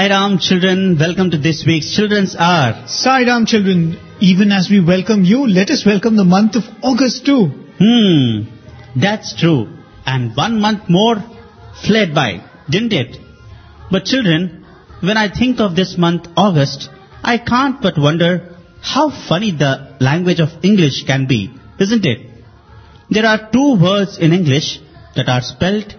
Sai Ram children, welcome to this week's Children's Hour. Sai Ram children, even as we welcome you, let us welcome the month of August too. That's true. And 1 month more fled by, didn't it? But children, when I think of this month August, I can't but wonder how funny the language of English can be, isn't it? There are 2 words in English that are spelled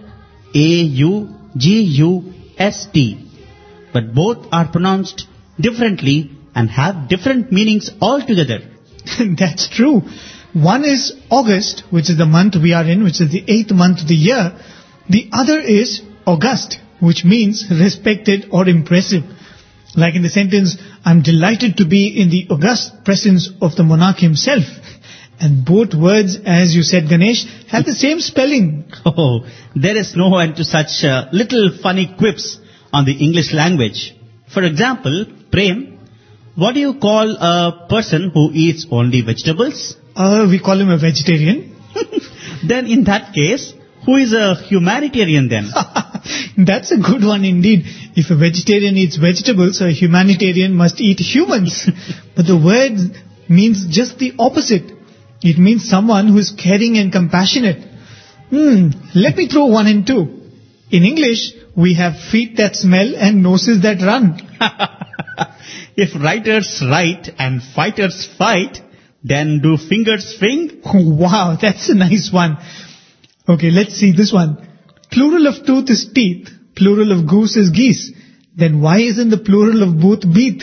A-U-G-U-S-T. But both are pronounced differently and have different meanings altogether. That's true. One is August, which is the month we are in, which is the 8th month of the year. The other is August, which means respected or impressive. Like in the sentence, I'm delighted to be in the august presence of the monarch himself. And both words, as you said, Ganesh, have the same spelling. Oh, there is no end to such little funny quips on the English language. For example, Prem, what do you call a person who eats only vegetables? We call him a vegetarian. Then in that case, who is a humanitarian then? That's a good one indeed. If a vegetarian eats vegetables, a humanitarian must eat humans. But the word means just the opposite. It means someone who is caring and compassionate. Let me throw 1 and 2. In English, we have feet that smell and noses that run. If writers write and fighters fight, then do fingers swing? Wow, that's a nice one. Okay, let's see this one. Plural of tooth is teeth. Plural of goose is geese. Then why isn't the plural of both beet?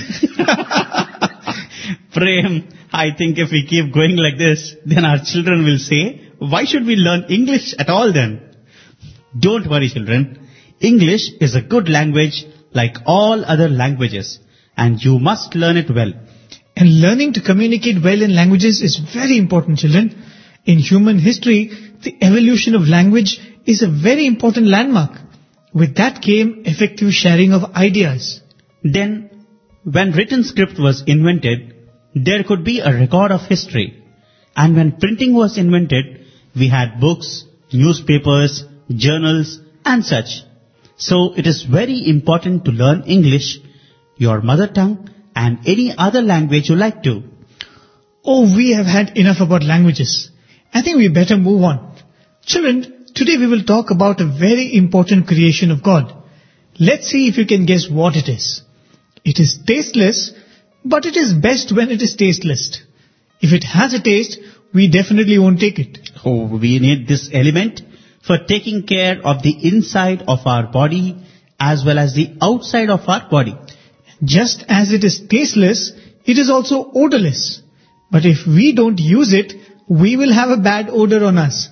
Prem, I think if we keep going like this, then our children will say, why should we learn English at all then? Don't worry children. English is a good language like all other languages, and you must learn it well. And learning to communicate well in languages is very important, children. In human history, the evolution of language is a very important landmark. With that came effective sharing of ideas. Then, when written script was invented, there could be a record of history. And when printing was invented, we had books, newspapers, journals, and such. So it is very important to learn English, your mother tongue, and any other language you like to. Oh, we have had enough about languages. I think we better move on. Children, today we will talk about a very important creation of God. Let's see if you can guess what it is. It is tasteless, but it is best when it is tasteless. If it has a taste, we definitely won't take it. Oh, we need this element for taking care of the inside of our body as well as the outside of our body. Just as it is tasteless, it is also odorless. But if we don't use it, we will have a bad odor on us.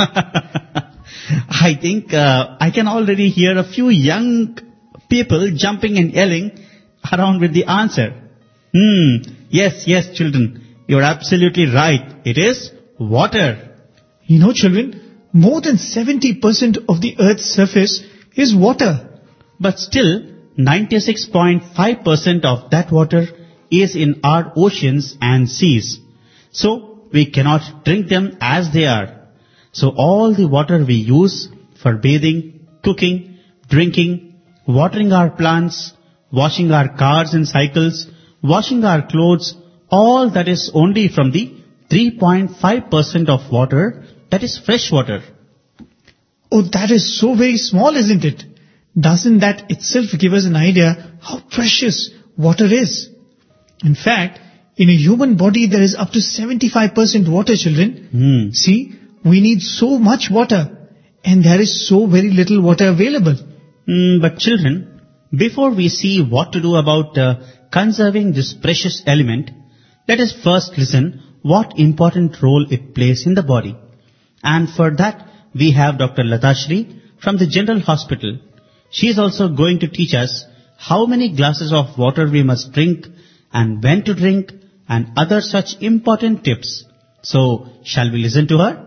I think I can already hear a few young people jumping and yelling around with the answer. Yes, children, you're absolutely right. It is water. You know, children, more than 70% of the Earth's surface is water. But still, 96.5% of that water is in our oceans and seas. So, we cannot drink them as they are. So, all the water we use for bathing, cooking, drinking, watering our plants, washing our cars and cycles, washing our clothes, all that is only from the 3.5% of water that is fresh water. Oh, that is so very small, isn't it? Doesn't that itself give us an idea how precious water is? In fact, in a human body there is up to 75% water, children. See, we need so much water and there is so very little water available. But children, before we see what to do about conserving this precious element, let us first listen what important role it plays in the body. And for that, we have Dr. Latashri from the General Hospital. She is also going to teach us how many glasses of water we must drink and when to drink and other such important tips. So, shall we listen to her?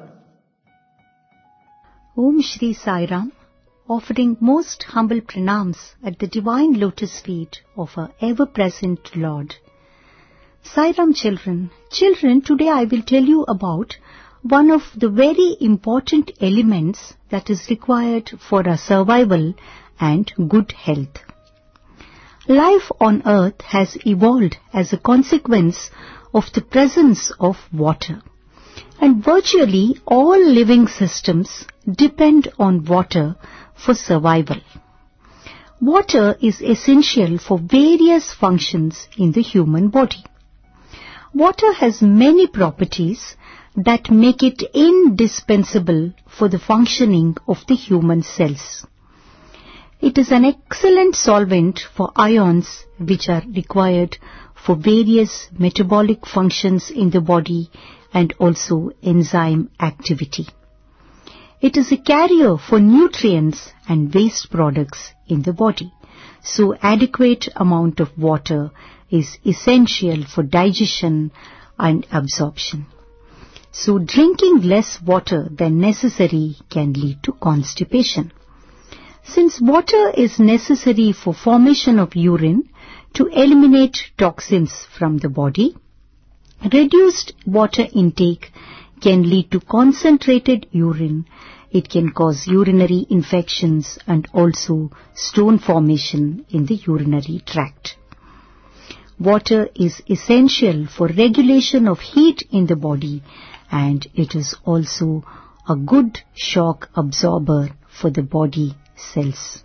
Om Shri Sai Ram, offering most humble pranams at the divine lotus feet of our ever-present Lord. Sai Ram children, today I will tell you about one of the very important elements that is required for our survival and good health. Life on earth has evolved as a consequence of the presence of water. And virtually all living systems depend on water for survival. Water is essential for various functions in the human body. Water has many properties that make it indispensable for the functioning of the human cells. It is an excellent solvent for ions which are required for various metabolic functions in the body and also enzyme activity. It is a carrier for nutrients and waste products in the body. So adequate amount of water is essential for digestion and absorption. So drinking less water than necessary can lead to constipation. Since water is necessary for formation of urine to eliminate toxins from the body, reduced water intake can lead to concentrated urine. It can cause urinary infections and also stone formation in the urinary tract. Water is essential for regulation of heat in the body, and it is also a good shock absorber for the body cells.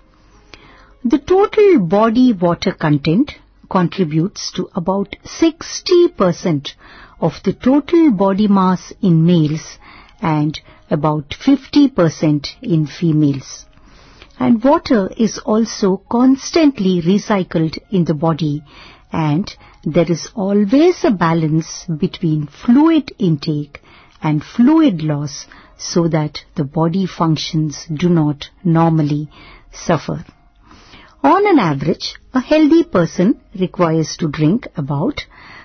The total body water content contributes to about 60% of the total body mass in males and about 50% in females. And water is also constantly recycled in the body, and there is always a balance between fluid intake and fluid loss so that the body functions do not normally suffer. On an average, a healthy person requires to drink about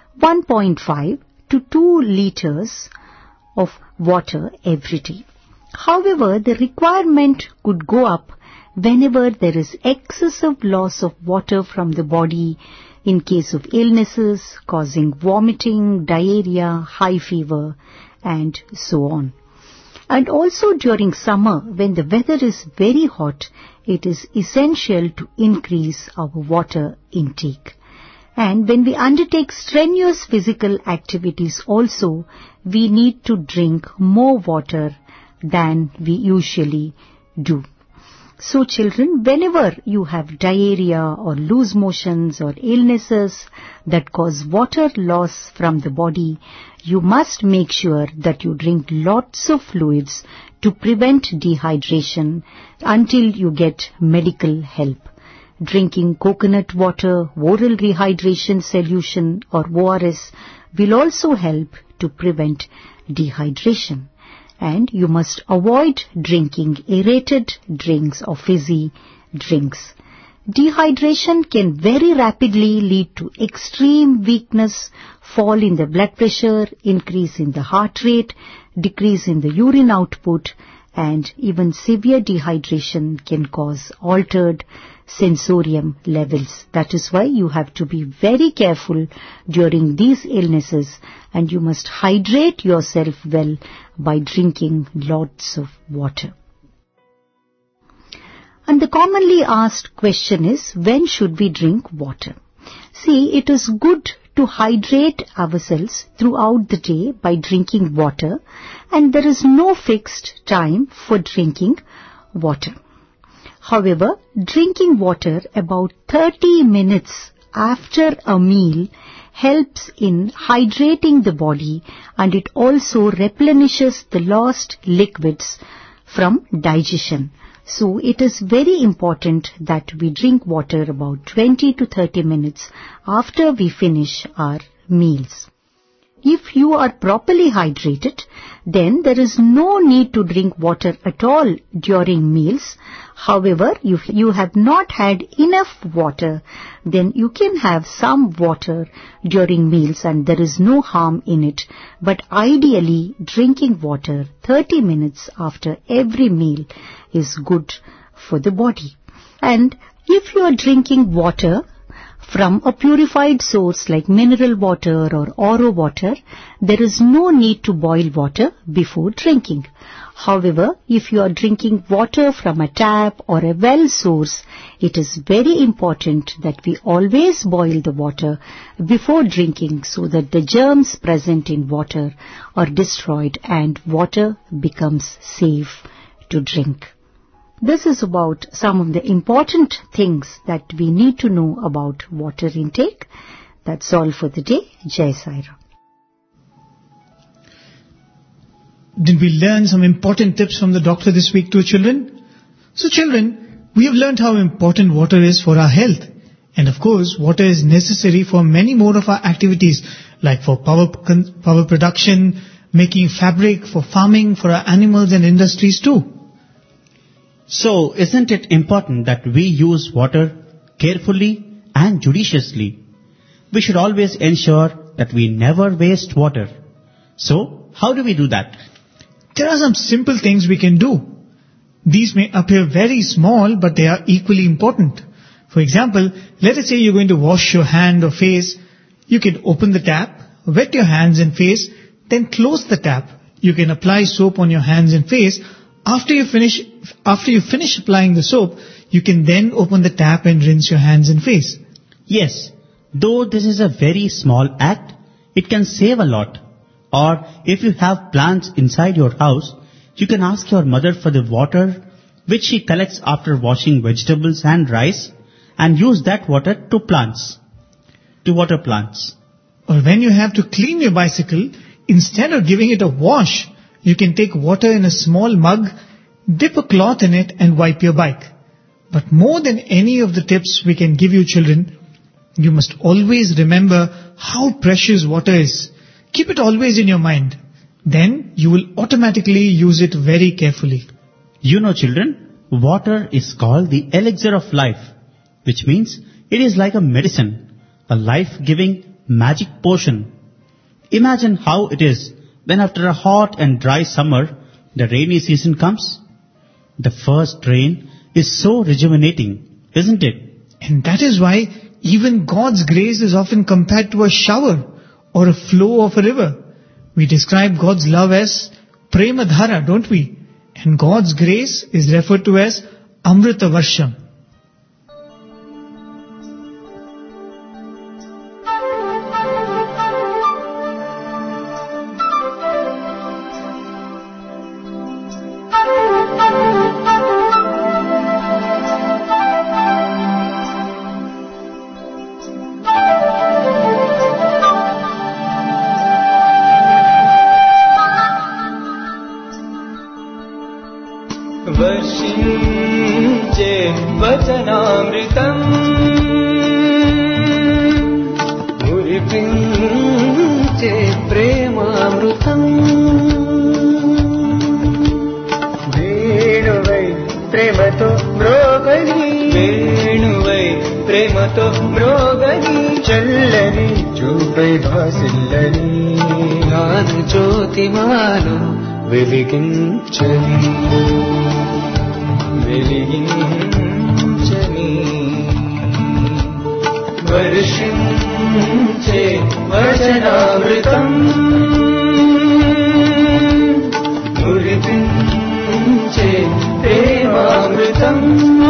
1.5 to 2 liters of water every day. However, the requirement could go up whenever there is excessive loss of water from the body in case of illnesses causing vomiting, diarrhea, high fever, and so on. And also during summer, when the weather is very hot, it is essential to increase our water intake. And when we undertake strenuous physical activities also, we need to drink more water than we usually do. So children, whenever you have diarrhea or loose motions or illnesses that cause water loss from the body, you must make sure that you drink lots of fluids to prevent dehydration until you get medical help. Drinking coconut water, oral rehydration solution or ORS will also help to prevent dehydration. And you must avoid drinking aerated drinks or fizzy drinks. Dehydration can very rapidly lead to extreme weakness, fall in the blood pressure, increase in the heart rate, decrease in the urine output, and even severe dehydration can cause altered sensorium levels. That is why you have to be very careful during these illnesses, and you must hydrate yourself well by drinking lots of water. And the commonly asked question is, when should we drink water? See, it is good to hydrate ourselves throughout the day by drinking water, and there is no fixed time for drinking water. However, drinking water about 30 minutes after a meal helps in hydrating the body, and it also replenishes the lost liquids from digestion. So it is very important that we drink water about 20 to 30 minutes after we finish our meals. If you are properly hydrated, then there is no need to drink water at all during meals. However, if you have not had enough water, then you can have some water during meals and there is no harm in it. But ideally, drinking water 30 minutes after every meal is good for the body. And if you are drinking water From a purified source like mineral water or RO water, there is no need to boil water before drinking. However, if you are drinking water from a tap or a well source, it is very important that we always boil the water before drinking so that the germs present in water are destroyed and water becomes safe to drink. This is about some of the important things that we need to know about water intake. That's all for the day. Jai Sai Ram. Did we learn some important tips from the doctor this week to children? So children, we have learned how important water is for our health. And of course, water is necessary for many more of our activities, like for power production, making fabric, for farming, for our animals and industries too. So, isn't it important that we use water carefully and judiciously? We should always ensure that we never waste water. So, how do we do that? There are some simple things we can do. These may appear very small, but they are equally important. For example, let us say you're going to wash your hand or face. You can open the tap, wet your hands and face, then close the tap. You can apply soap on your hands and face. After you finish applying the soap, you can then open the tap and rinse your hands and face. Yes, though this is a very small act, it can save a lot. Or if you have plants inside your house, you can ask your mother for the water which she collects after washing vegetables and rice and use that water to water plants. Or when you have to clean your bicycle, instead of giving it a wash, you can take water in a small mug, dip a cloth in it and wipe your bike. But more than any of the tips we can give you children, you must always remember how precious water is. Keep it always in your mind. Then you will automatically use it very carefully. You know children, water is called the elixir of life, which means it is like a medicine, a life-giving magic potion. Imagine how it is when after a hot and dry summer, the rainy season comes. The first rain is so rejuvenating, isn't it? And that is why even God's grace is often compared to a shower or a flow of a river. We describe God's love as Prema Dhara, don't we? And God's grace is referred to as Amrita Varsham. वर्षिञ्चे वचनामृतम् मुरिपिञ्चे प्रेमामृतम् वेणुवै प्रेमतो म्रोगनी वेणुवै प्रेमतो म्रोगनी चल्लनी चूपै भासिल्लनी ज्ञान ज्योतिमानो వెలిగించని వర్షించే వచనామృతం మురిపించే ప్రేమామృతం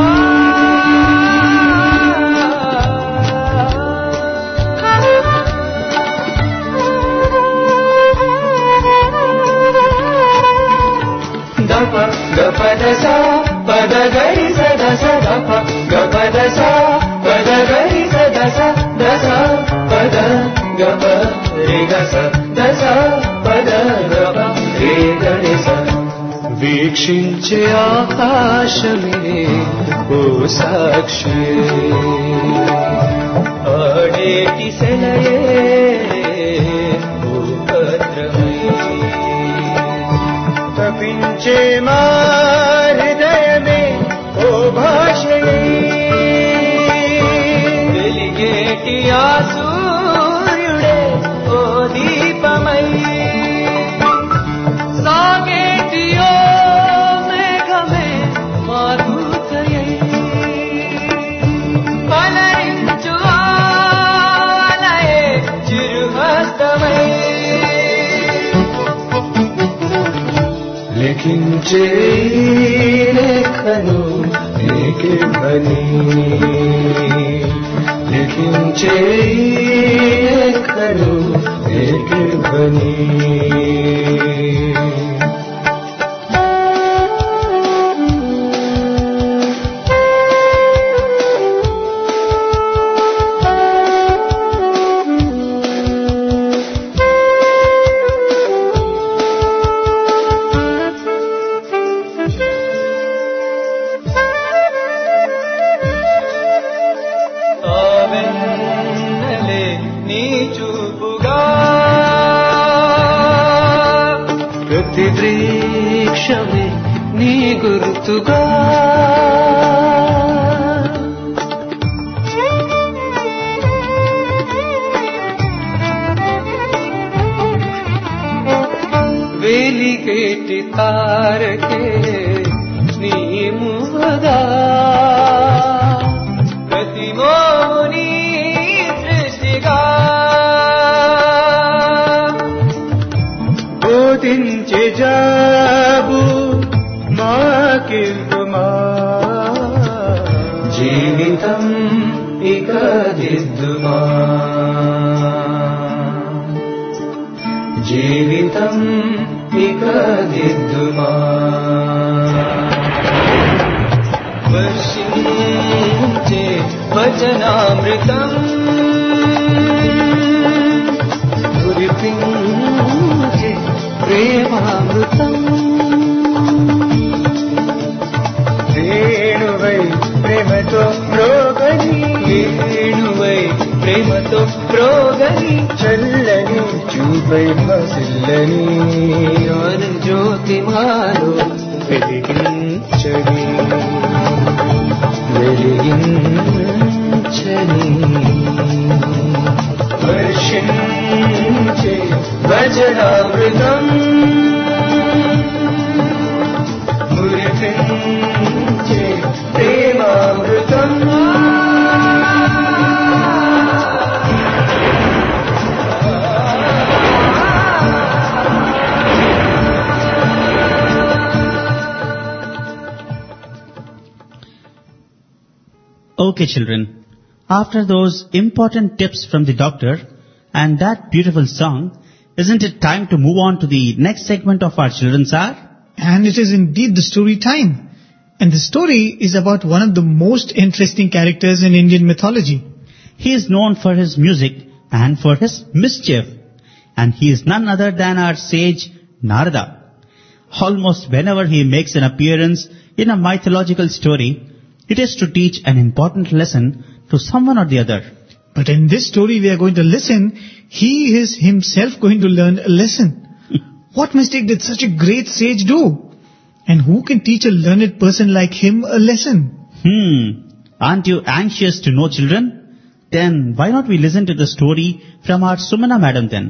గపదసా పదగరి సదస గప గపదసా పదగరి సదస దస పద గప రే గస దస పద గప రే గణేశ వీక్షించే ఆకాశమే ఓ సాక్షి ఆడేటి సెలయే ఓ భద్రమై తపించే మా హృదయమే ఓ భాషయే వెలిగేటి ఆ సూర్యుడే ఓ దీపమై సాగేటి ఓ మేఘమే మా దూతయై పలరించు ఆ సూర్యాస్తమై లిఖించే లేఖను నీకివ్వని లిఖించే లేఖను నీకివ్వని ప్రతివృక్షమే నీ గుర్తుగా వెలిగేటి తారకే నీ మువగా ప్రతి మోముని దృష్టిగా బోధించే జాబు మాకిల్లుమా జీవితం ఇక దిద్దుమా జీవితం ఇక దిద్దుమా వర్షించే వచనామృతం కురిపించే ప్రేమామృతం వేణువై ప్రేమతో మ్రోగని వేణువై ప్రేమతో మ్రోగని చల్లని చూపై మసిల్లని జ్ఞాన జ్యోతి మాలో వెలిగించని వెలిగించని వర్షించే వచనామృతం మురిపించే ప్రేమామృతం Okay, children. After those important tips from the doctor and that beautiful song, isn't it time to move on to the next segment of our children's hour? And it is indeed the story time. And the story is about one of the most interesting characters in Indian mythology. He is known for his music and for his mischief. And he is none other than our sage Narada. Almost whenever he makes an appearance in a mythological story, it is to teach an important lesson to someone or the other. But in this story we are going to listen, he is himself going to learn a lesson. What mistake did such a great sage do? And who can teach a learned person like him a lesson? Aren't you anxious to know, children? Then why not we listen to the story from our Sumana madam then?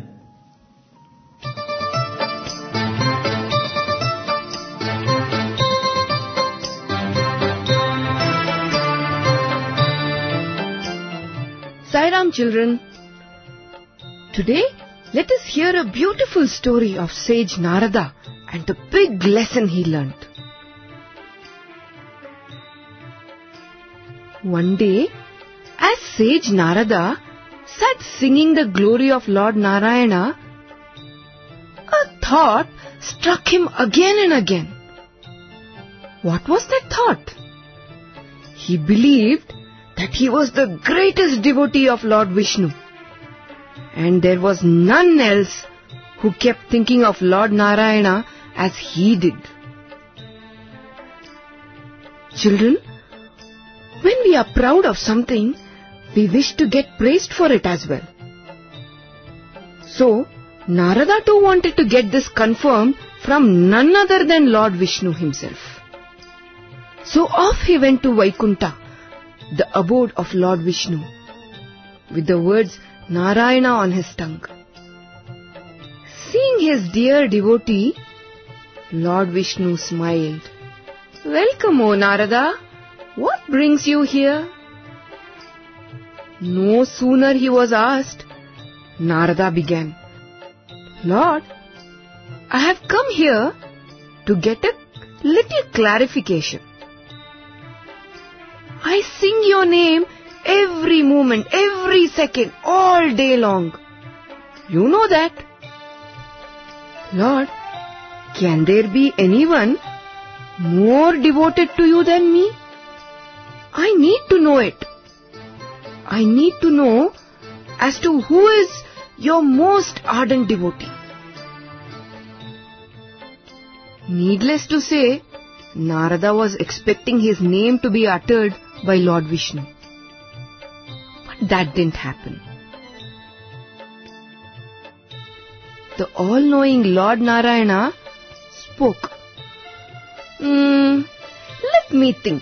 Sairam children, today let us hear a beautiful story of sage Narada and the big lesson he learnt. One day, as sage Narada sat singing the glory of Lord Narayana, a thought struck him again and again. What was that thought? He believed that he was the greatest devotee of Lord Vishnu, and there was none else who kept thinking of Lord Narayana as he did. Children, when we are proud of something, we wish to get praised for it as well. So, Narada too wanted to get this confirmed from none other than Lord Vishnu himself. So off he went to Vaikunta, the abode of Lord Vishnu, with the words Narayana on his tongue. Seeing his dear devotee, Lord Vishnu smiled. "Welcome, O Narada. What brings you here?" No sooner he was asked, Narada began, Lord, I have come here to get a little clarification. I sing your name every moment, every second, all day long. You know that. Lord, can there be anyone more devoted to you than me? I need to know it. I need to know as to who is your most ardent devotee. Needless to say, Narada was expecting his name to be uttered by Lord Vishnu. But that didn't happen. The all-knowing Lord Narayana spoke. Let me think.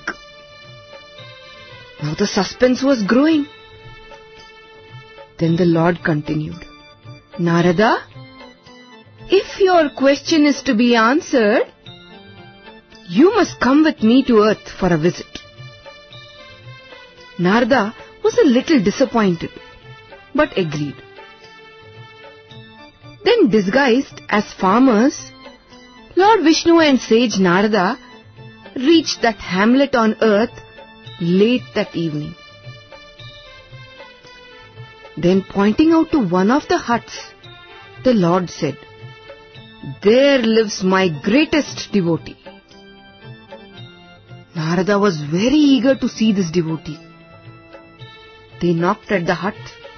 Now the suspense was growing. Then the Lord continued, Narada, if your question is to be answered, you must come with me to earth for a visit. Narada was a little disappointed, but agreed. Then, disguised as farmers, Lord Vishnu and sage Narada reached that hamlet on earth late that evening. Then, pointing out to one of the huts, the Lord said, There lives my greatest devotee. Narada was very eager to see this devotee. They knocked at the hut.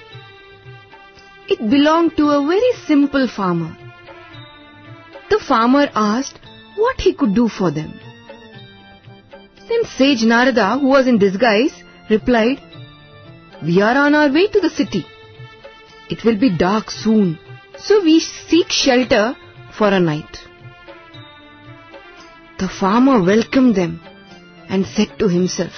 It belonged to a very simple farmer. The farmer asked what he could do for them. Then sage Narada, who was in disguise, replied, We are on our way to the city. It will be dark soon, so we seek shelter for a night. The farmer welcomed them and said to himself,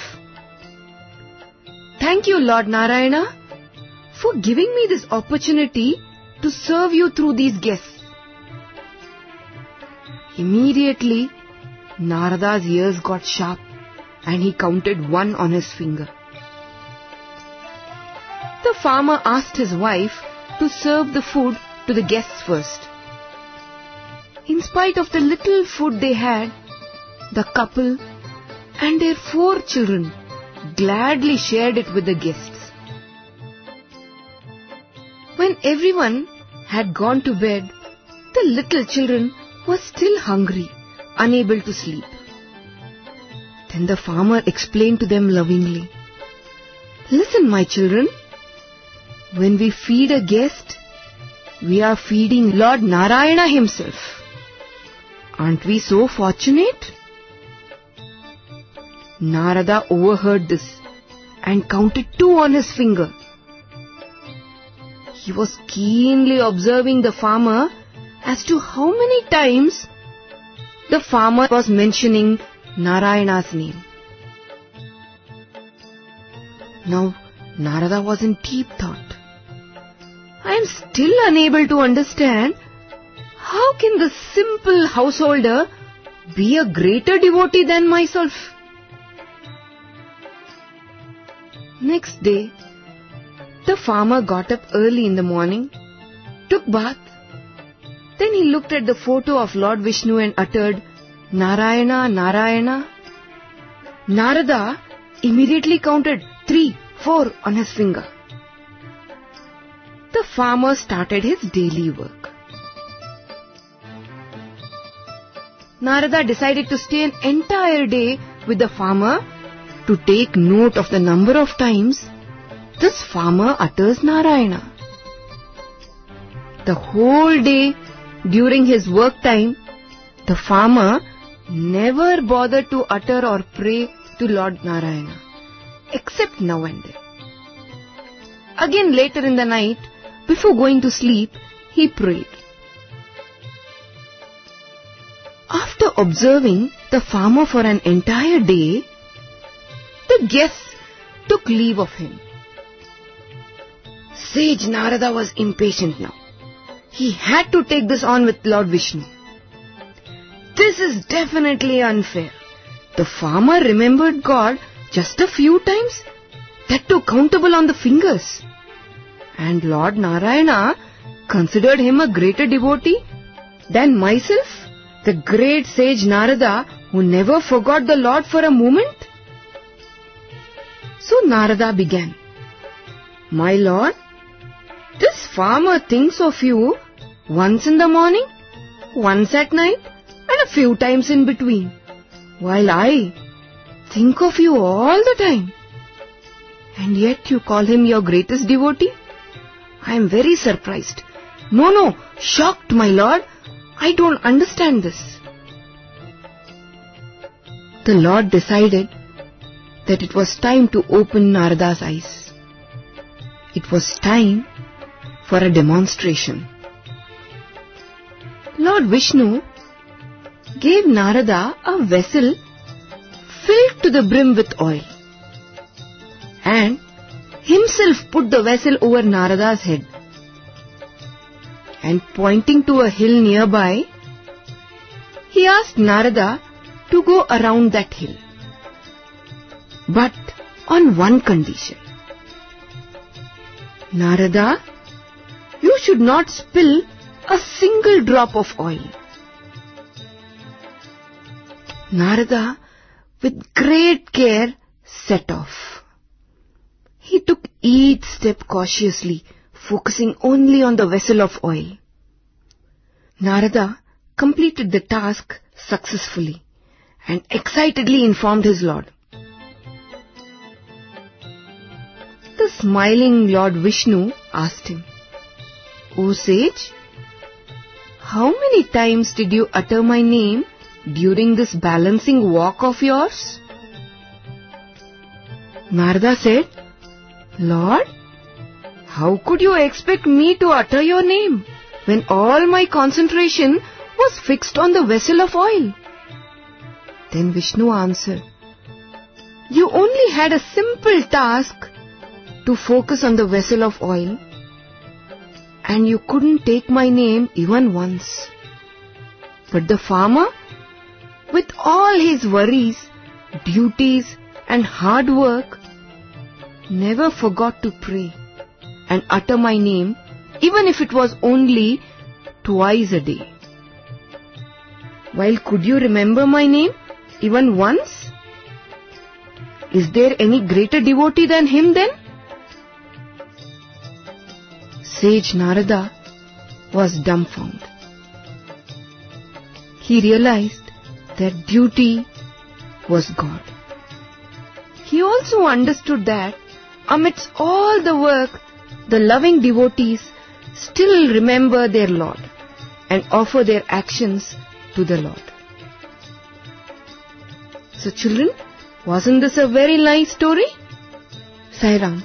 Thank you, Lord Narayana, for giving me this opportunity to serve you through these guests. Immediately, Narada's ears got sharp and he counted 1 on his finger. The farmer asked his wife to serve the food to the guests first. In spite of the little food they had, the couple and their 4 children gladly shared it with the guests. When everyone had gone to bed, the little children were still hungry, unable to sleep. Then the farmer explained to them lovingly, Listen, my children, when we feed a guest, we are feeding Lord Narayana himself. Aren't we so fortunate? Narada overheard this and counted 2 on his finger. He was keenly observing the farmer as to how many times the farmer was mentioning Narayana's name. Now Narada was in deep thought. I am still unable to understand how can the simple householder be a greater devotee than myself. Next day, the farmer got up early in the morning, took bath. Then he looked at the photo of Lord Vishnu and uttered, Narayana, Narayana. Narada immediately counted 3, 4 on his finger. The farmer started his daily work. Narada decided to stay an entire day with the farmer to take note of the number of times this farmer utters Narayana. The whole day during his work time, the farmer never bothered to utter or pray to Lord Narayana, except now and then. Again later in the night, before going to sleep, he prayed. After observing the farmer for an entire day, the guests took leave of him. Sage Narada was impatient now. He had to take this on with Lord Vishnu. This is definitely unfair. The farmer remembered God just a few times, that too countable on the fingers. And Lord Narayana considered him a greater devotee than myself, the great sage Narada, who never forgot the Lord for a moment. So Narada began, "My Lord, this farmer thinks of you once in the morning, once at night, and a few times in between, while I think of you all the time. And yet you call him your greatest devotee? I am very surprised. No, shocked, my Lord. I don't understand this." The Lord decided that it was time to open Narada's eyes. It was time for a demonstration. Lord Vishnu gave Narada a vessel filled to the brim with oil, and himself put the vessel over Narada's head, and pointing to a hill nearby, he asked Narada to go around that hill, but on one condition. "Narada, you should not spill a single drop of oil." Narada, with great care, set off. He took each step cautiously, focusing only on the vessel of oil. Narada completed the task successfully and excitedly informed his Lord. The smiling Lord Vishnu asked him, "O sage, how many times did you utter my name during this balancing walk of yours?" Narada said, "Lord, how could you expect me to utter your name when all my concentration was fixed on the vessel of oil?" Then Vishnu answered, "You only had a simple task to focus on the vessel of oil, and you couldn't take my name even once. But the farmer, with all his worries, duties and hard work, never forgot to pray and utter my name, even if it was only twice a day. While could you remember my name even once? Is there any greater devotee than him then?" Sage Narada was dumbfounded. He realized that duty was God. He also understood that amidst all the work, the loving devotees still remember their Lord and offer their actions to the Lord. So children, wasn't this a very nice story? Sai Ram.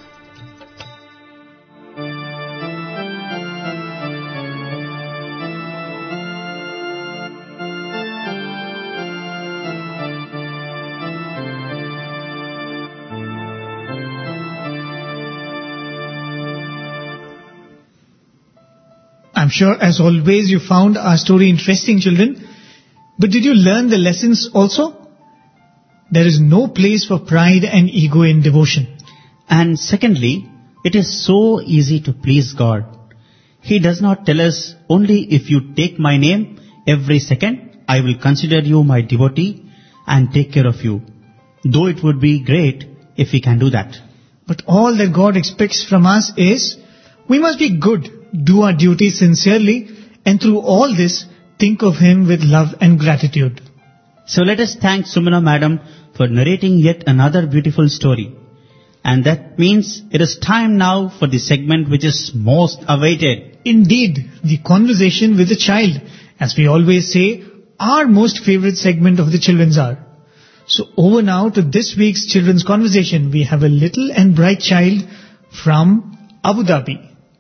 I'm sure, as always, you found our story interesting, children. But did you learn the lessons also? There is no place for pride and ego in devotion. And secondly, it is so easy to please God. He does not tell us only if you take my name every second, I will consider you my devotee and take care of you. Though it would be great if we can do that. But all that God expects from us is, we must be good, do our duty sincerely, and through all this, think of Him with love and gratitude. So let us thank Sumana Madam for narrating yet another beautiful story. And that means it is time now for the segment which is most awaited. Indeed, the conversation with the child. As we always say, our most favorite segment of the Children's Hour. So over now to this week's Children's Conversation. We have a little and bright child from Abu Dhabi.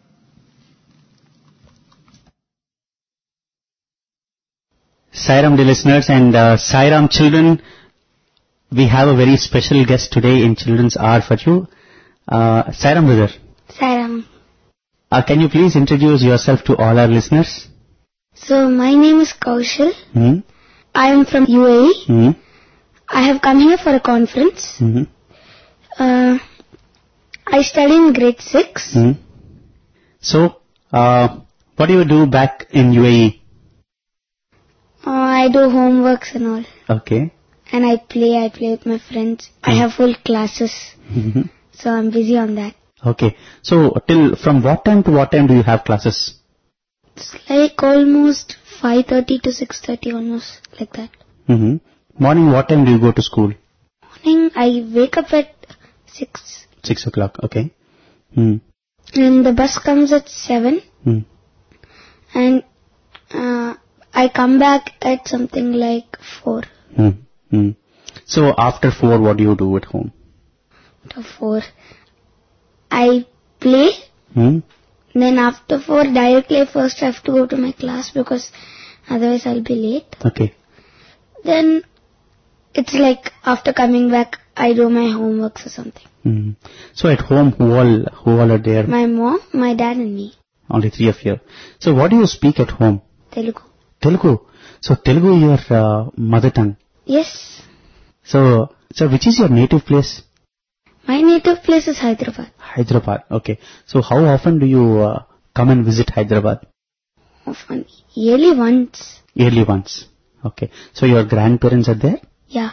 Sairam, dear listeners, and Sairam children, we have a very special guest today in Children's Hour for you. Sairam brother. Sairam. Can you please introduce yourself to all our listeners? So, my name is Kaushal. I am from UAE. I have come here for a conference. I study in grade 6. So, what do you do back in UAE? I do homeworks and all. Okay. And I play with my friends. I have full classes. So I'm busy on that. Okay. So, from what time to what time do you have classes? It's like almost 5:30 to 6:30, almost like that. Morning, what time do you go to school? Morning, I wake up at 6. 6 o'clock, okay. And the bus comes at 7. And I come back at something like 4. So after 4, what do you do at home? After 4, I play. Then after 4, directly first I have to go to my class because otherwise I'll be late. Okay. Then it's like after coming back, I do my homeworks or something. So at home, who all are there? My mom, my dad and me. Only 3 of you. So what do you speak at home? Telugu. Telugu. So Telugu is your mother tongue? Yes. So which is your native place? My native place is Hyderabad. Hyderabad, okay. So how often do you come and visit Hyderabad? Often. Yearly once. Yearly once. Okay. So your grandparents are there? Yeah.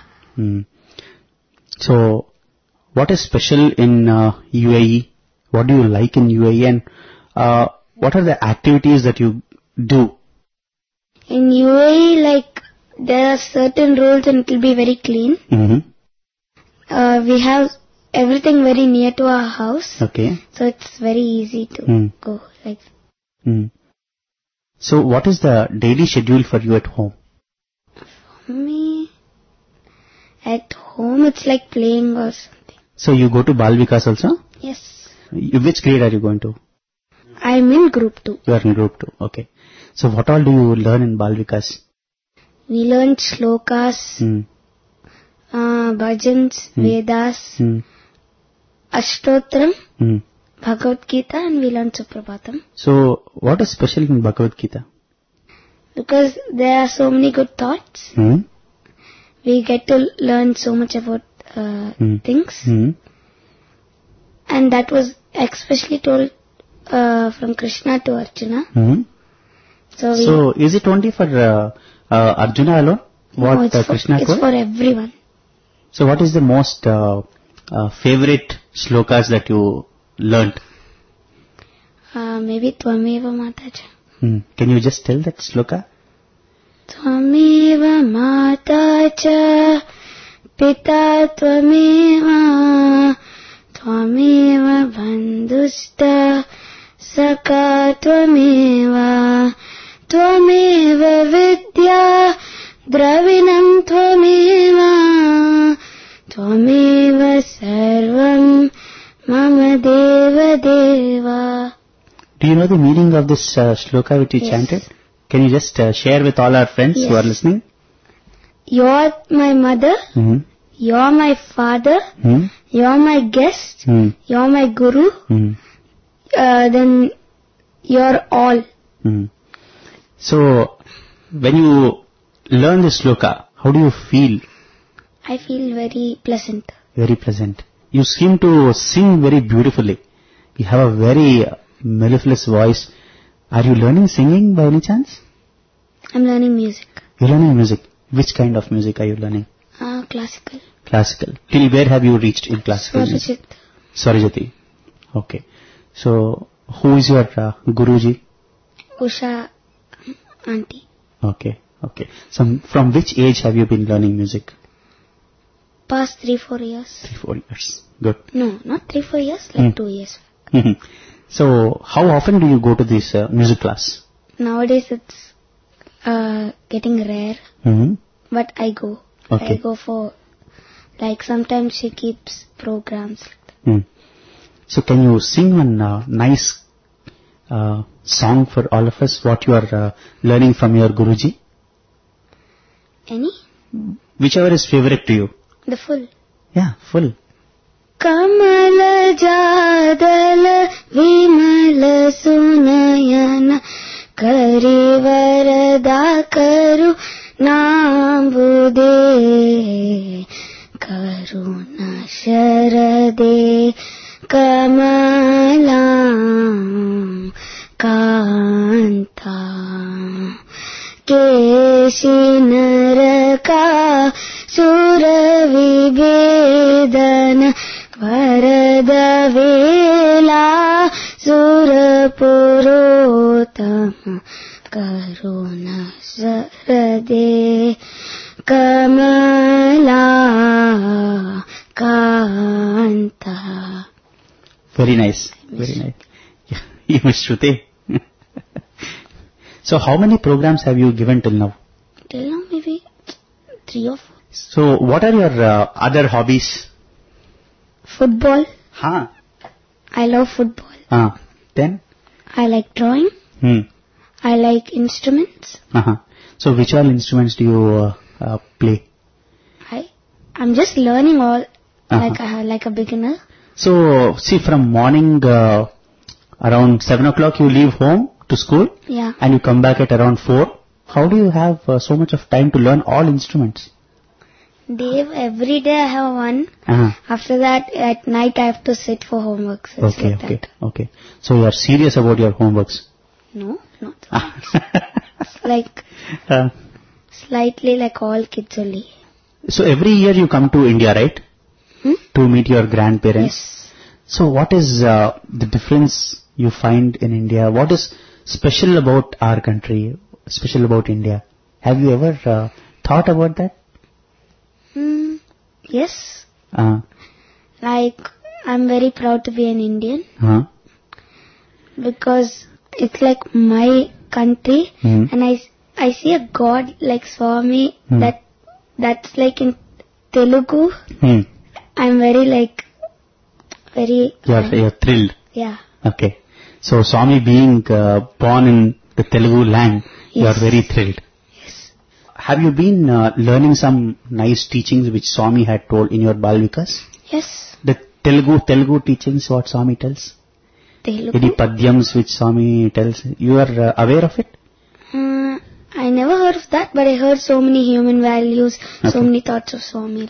So what is special in UAE? What do you like in UAE? And what are the activities that you do? In UAE, like, there are certain rules and it will be very clean. We have everything very near to our house. Okay. So it's very easy to go like that. So what is the daily schedule for you at home? For me, at home it's like playing or something. So you go to Bal Vikas also? Yes. Which grade are you going to? I'm in group 2. You are in group 2, okay. So what all do you learn in Bal Vikas? We learn shlokas, bhajans, Vedas, Ashtotram, Bhagavad Gita, and we learn Suprabhatam. So what is special in Bhagavad Gita? Because there are so many good thoughts. We get to learn so much about things. And that was especially told from Krishna to Arjuna. So is it only for Arjuna alone? What Krishna told? It's for everyone. So what is the most favorite shlokas that you learnt? Maybe Tvameva Matacha. Can you just tell that shloka? Tvameva Matacha Pita Tvameva Tvameva Bandhusta Saka Tvameva Tvameva Vidya Dravinam Tvameva Tvameva Sarvam Mama Deva Deva. Do you know the meaning of this shloka which you chanted? Can you just share with all our friends who are listening? You're my mother, you're my father, you're my guest, you're my guru, then you're all. So, when you learn this shloka, how do you feel? I feel very pleasant. Very pleasant. You seem to sing very beautifully. You have a very mellifluous voice. Are you learning singing by any chance? I'm learning music. You're learning music. Which kind of music are you learning? Classical. Classical. Till where have you reached in classical music? Swarajati. Okay. So, who is your Guruji? Usha auntie. Okay. So, from which age have you been learning music? Past 3-4 years. 3-4 years. Good. No, not 3-4 years, like 2 years. So, how often do you go to this music class? Nowadays it's getting rare, but I go. Okay. I go for, like, sometimes she keeps programs like that. So, can you sing one nice song for all of us, what you are learning from your Guruji? Any? Whichever is favorite to you. The full. Yeah, full. Kamala Jadala Vimala Sunayana Kari Varada Karu Nambude Karuna Sharade Kamalam Kanta केशी नरका सुर विभेदन वरद वेला सुर पुरोतम करुणा सरदे कमला Kanta. Very nice. Very nice. You Miss Shruti. So how many programs have you given till now? Till now maybe 3 or 4. So what are your other hobbies? Football. Huh. I love football. Then? I like drawing. I like instruments. So which all instruments do you play? I'm just learning all like a beginner. So see, from morning around 7 o'clock you leave home to school. Yeah. And you come back at around 4. How do you have so much of time to learn all instruments? Dave, every day I have one. After that, at night I have to sit for homework. So Okay. So you are serious about your homeworks? No, not. Like slightly like all kids only. So every year you come to India, right? To meet your grandparents. Yes. So what is the difference you find in India? What is special about our country? Special about India? Have you ever thought about that? Yes. Like, I'm very proud to be an Indian. Because it's like my country, and I see a God like Swami that's like in Telugu. I'm very You're thrilled. Yeah. Okay. So Swami being born in the Telugu land, you are very thrilled. Yes. Have you been learning some nice teachings which Swami had told in your Bal Vikas? Yes. The Telugu teachings, what Swami tells? Telugu? Any padyams which Swami tells? You are aware of it? I never heard of that, but I heard so many human values, so many thoughts of Swami.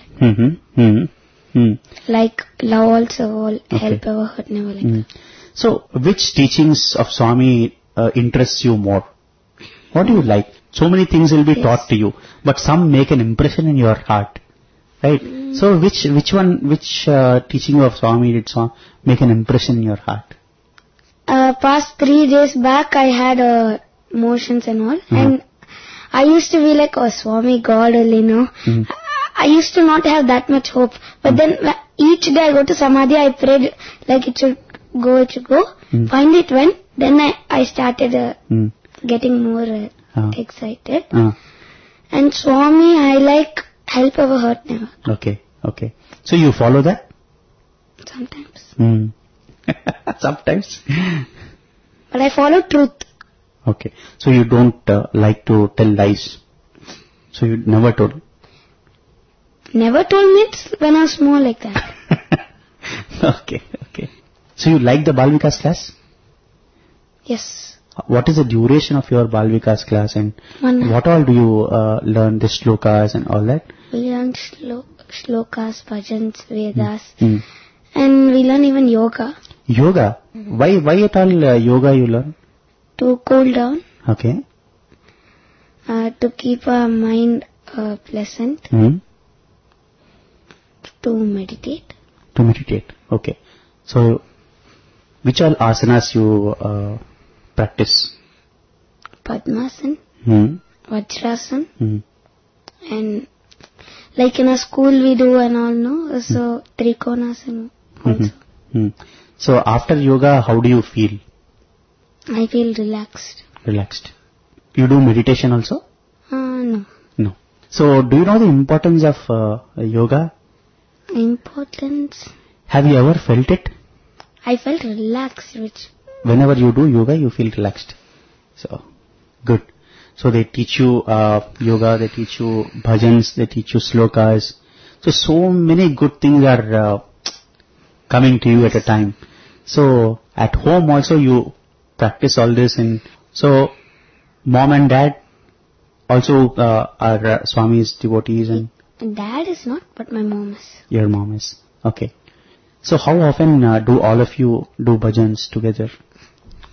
Like love also all, help ever hurt never, like that. So which teachings of Swami interests you more? What do you like? So many things will be taught to you, but some make an impression in your heart, right? So which teaching of Swami did make an impression in your heart? Past 3 days back I had motions and all, and I used to be like, Swami God only, I used to not have that much hope, but then each day I go to Samadhi, I prayed like it should go. Finally it went, then I started getting more excited. And Swami, I like help ever hurt never. Okay. So you follow that? Sometimes. Sometimes? But I follow truth. Okay. So you don't like to tell lies? So you never told? Never told me when I was small like that. Okay. So you like the Bal Vikas class? Yes. What is the duration of your Bal Vikas class, and what all do you learn, the shlokas and all that? We learn shlokas, bhajans, Vedas, and we learn even yoga. Yoga? Why at all yoga you learn? To cool down. Okay. To keep our mind pleasant. To meditate. Okay. So, which all asanas you practice? Padmasana, Vajrasana, and like in a school we do and all, no? So, Trikonasana also. So, after yoga, how do you feel? I feel relaxed. You do meditation also? No. So, do you know the importance of yoga? Importance? Have you ever felt it? I felt relaxed. Whenever you do yoga, you feel relaxed. So, good. So they teach you yoga, they teach you bhajans, they teach you slokas. So many good things are coming to you at a time. So at home also you practice all this, and so mom and dad also are Swami's devotees. And Dad is not, but my mom is. Your mom is. Okay. So how often do all of you do bhajans together?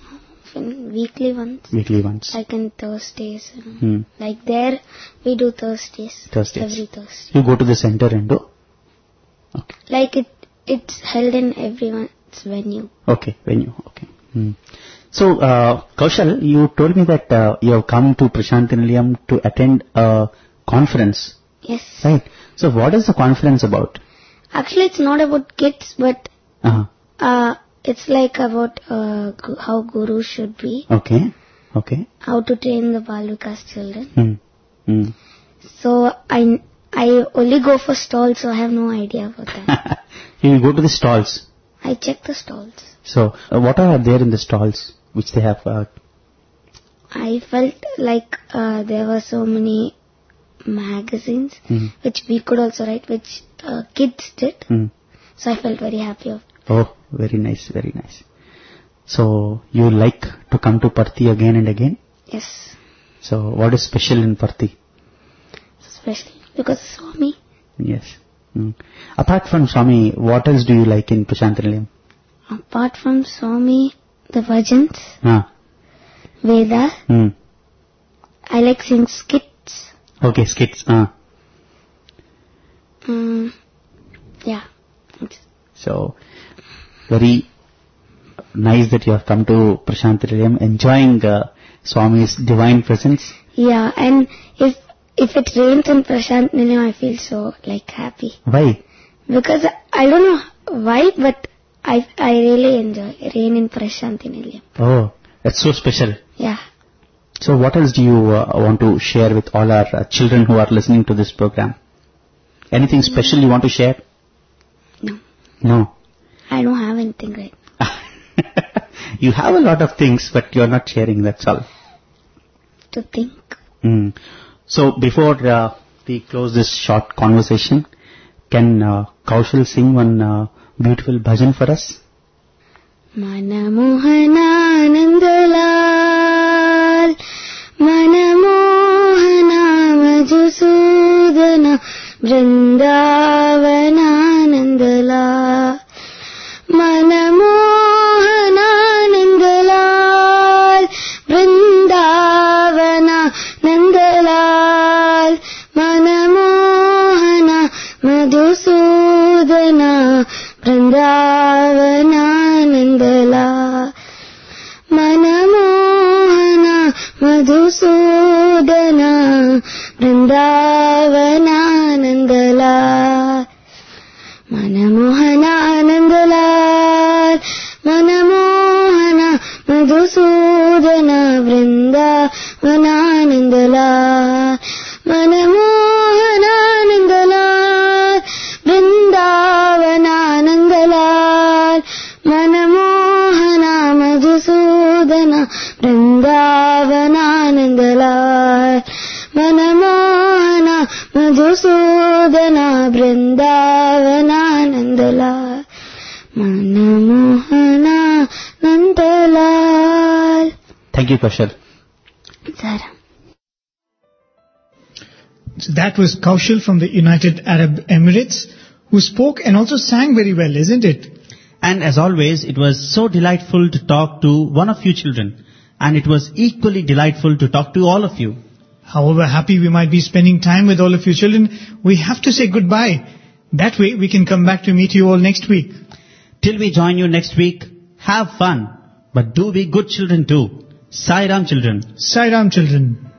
often, weekly once. Weekly once. Like in Thursdays. Like there, we do Thursdays. Every Thursday. You go to the center and do? Okay. Like it's held in everyone's venue. Okay, venue. Okay. So, Kaushal, you told me that you have come to Prasanthi Nilayam to attend a conference. Yes. Right. So, what is the conference about? Actually, it's not about kids, but it's like about how gurus should be. Okay. Okay. How to train the Bal Vikas children. So, I only go for stalls, so I have no idea about that. You go to the stalls? I check the stalls. So, what are there in the stalls which they have? I felt like there were so many magazines which we could also write, which kids did. So I felt very happy of it. Oh, very nice, very nice. So, you like to come to Parthi again and again? Yes. So, what is special in Parthi? Special because Swami. Yes. Apart from Swami, what else do you like in Prasanthi Nilayam? Apart from Swami, the bhajans, Veda. I like seeing skits. Okay, skits. Yeah. So, very nice that you have come to Prasanthi Nilayam, enjoying Swami's divine presence. Yeah, and if it rains in Prasanthi Nilayam, I feel so happy. Why? Because I don't know why, but I really enjoy rain in Prasanthi Nilayam. Oh, that's so special. Yeah. So what else do you want to share with all our children who are listening to this program? Anything special you want to share? No. No? I don't have anything right now. You have a lot of things, but you're not sharing, that's all. To think. So before we close this short conversation, can Kaushal sing one beautiful bhajan for us? Mana Mohana Nandalal, Mana Mohana Madhusudana, Vrindavana Nandalal, Mana Mohana Nandalal, Vrindavana Nandalal, Mana Mohana Madhusudana, Vrindavana Nandalal, Mana Mohana Madhusudana, Vrindavana Nandalal, Mana Mohana Nandalal, Mana Mohana Madhusudana, Vrindavana Nandalal, Mana Mohana Nandalal, Vrindavana Nandalal, Mana Mohana Madhusudana, Vrindavana Nandalal, Mana Mohana Madhusudana, Vrindavana Nandalal, Mana Mohana Nandalal. Thank you, Kaushal. Zara. So that was Kaushal from the United Arab Emirates, who spoke and also sang very well, isn't it? And as always, it was so delightful to talk to one of you children. And it was equally delightful to talk to all of you. However happy we might be spending time with all of you children, we have to say goodbye. That way we can come back to meet you all next week. Till we join you next week, have fun. But do be good children too. Sai Ram children. Sai Ram children.